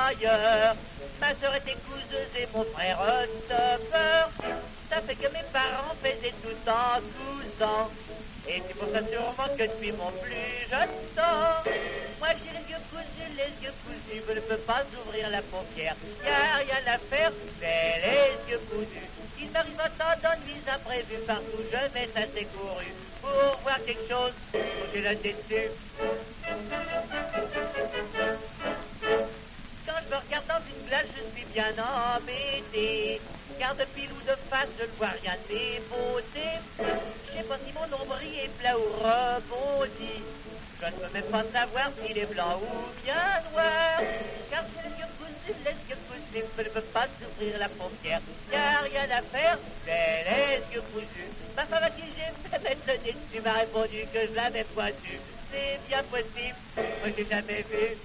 ailleurs. Ma sœur était couseuse et mon frère stoppeur. Ça fait que mes parents faisaient tout en 12 ans. Et c'est pour ça sûrement que depuis mon plus jeune temps, moi j'ai les yeux cousus, je ne peux pas ouvrir la paupière. Y'a rien à faire, c'est les yeux cousus. Il m'arrive tant d'ennuis imprévus partout, je mets ça c'est couru. Pour voir quelque chose, faut que j'ai le nez dessus. Quand je me regarde dans une glace, je suis bien embêté. Car de pile ou de face, je ne vois rien de mes beautés. Je sais pas si mon nombril est plat ou rebondi. Je ne peux même pas savoir s'il est blanc ou bien noir. Car j'ai les yeux cousus, je ne peux pas s'ouvrir la paupière. Y'a rien à faire, c'est les yeux cousus. Ma femme à qui j'ai fait mettre le nez dessus m'a répondu que je l'avais pointu. C'est bien possible, moi j'ai jamais vu.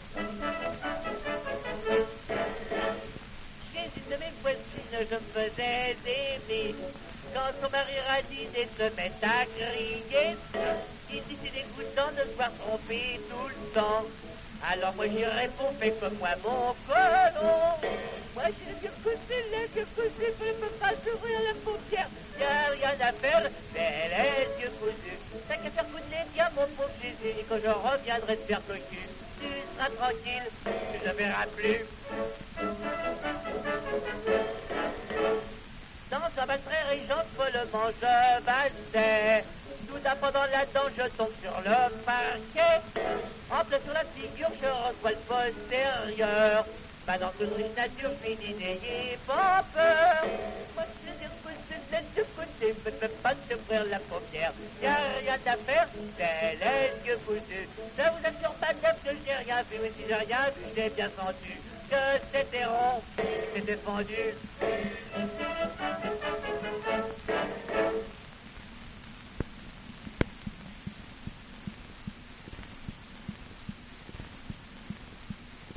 Chez une de mes voisines, je me faisais aimer. Quand son mari radine et se met à crier, il dit c'est dégoûtant de se voir tromper tout le temps. Alors moi j'y réponds, fais comme moi mon colon. Moi j'ai les yeux cousus, je ne peux pas s'ouvrir la paupière. Y'a rien à faire, c'est les yeux cousus. T'as qu'à faire foutre les tiens mon pauvre Jésus. Et quand je reviendrai te faire cocu, tu seras tranquille, tu ne verras plus. Dans un bal très riant, follement je passais. Tout d'un pendant la danse, je tombe sur le parquet. En plein sur la figure, je reçois le postérieur. Pas dans toute riche nature, fini, n'ayez pas peur. Moi, je les yeux cousus, je ne peux pas s'ouvrir la paupière. Y'a rien à faire, c'est les yeux cousus. Je vous assure, madame, que j'ai rien vu, mais si j'ai rien vu, j'ai bien senti que c'était rond, c'était fendu.